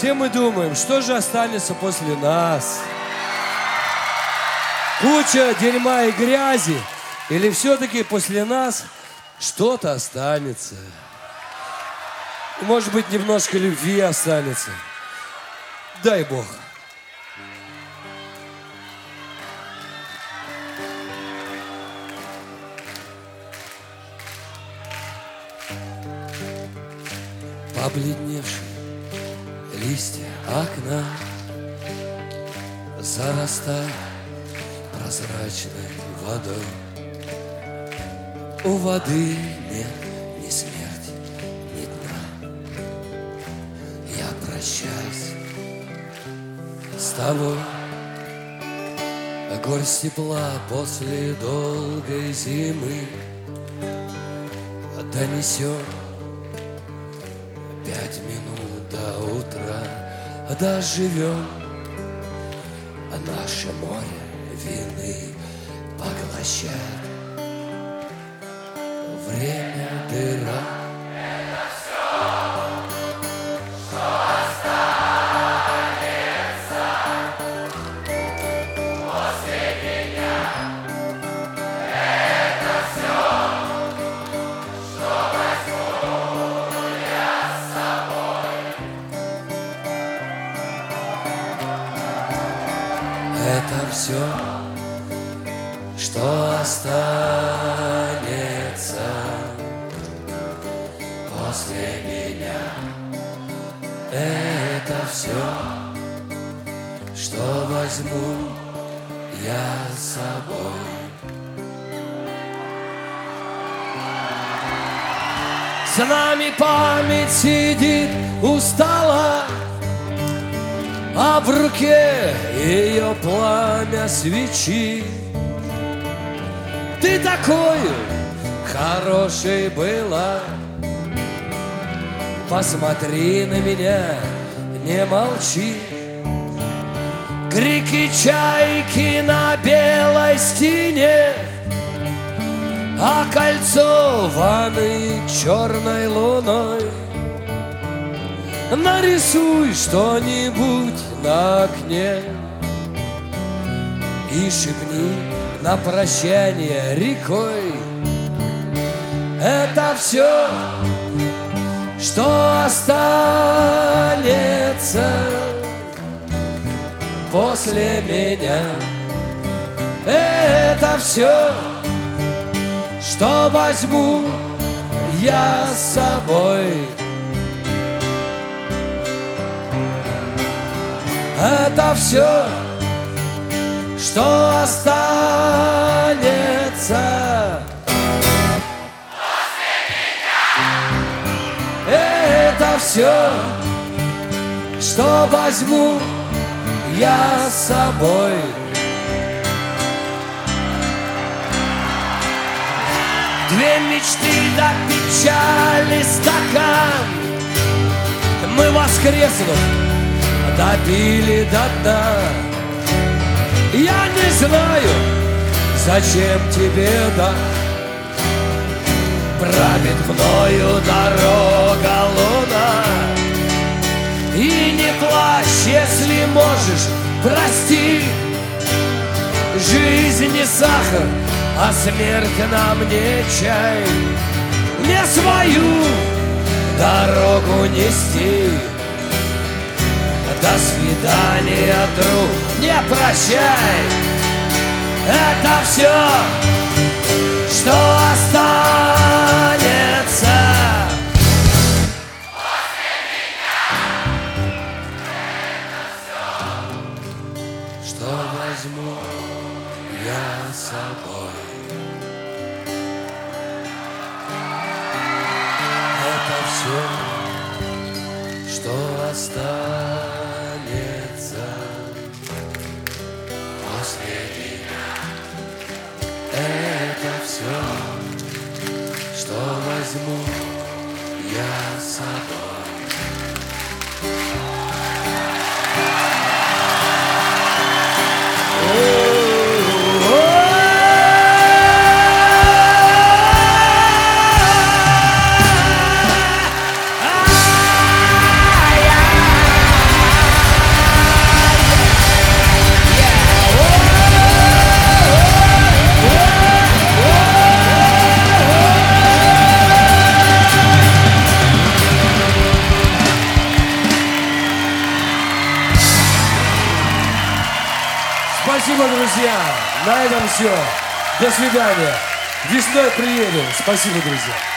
Все мы думаем, что же останется после нас? Куча дерьма и грязи? Или все-таки после нас что-то останется? Может быть, немножко любви останется. Дай Бог. Побледневшие листья окна зарастают прозрачной водой. У воды нет ни смерти, ни дна. Я прощаюсь с тобой. Горсть тепла после долгой зимы донесет 5 минут до утра. Доживем, наше море вины поглощает. Время дыра. Это все, что останется после меня. Это все, что возьму я с собой. Это все, что останется после меня. Это все, что возьму я с собой. С нами память сидит устала, а в руке ее пламя свечи. Ты такой хорошей была, посмотри на меня, не молчи. Крики чайки на белой стене, окольцованы черной луной. Нарисуй что-нибудь на окне и шепни на прощание рекой. Это все, что останется после меня. Это все, что возьму я с собой. Это все, что останется После меня. это все, что возьму я с собой. Две мечты до печали стакан, мы воскреснув допили до дна. Я не знаю, зачем тебе да. Правит мною дорога луна. И не плачь, если можешь, прости. Жизнь не сахар, а смерть нам не чай. Не свою дорогу нести. До свидания, друг, не прощай. Это все, что останется После меня. Это все, что возьму я с собой. Это все, что останется после меня. Это все, что возьму я с собой. Спасибо, друзья. На этом все. До свидания. Весной приедем. Спасибо, друзья.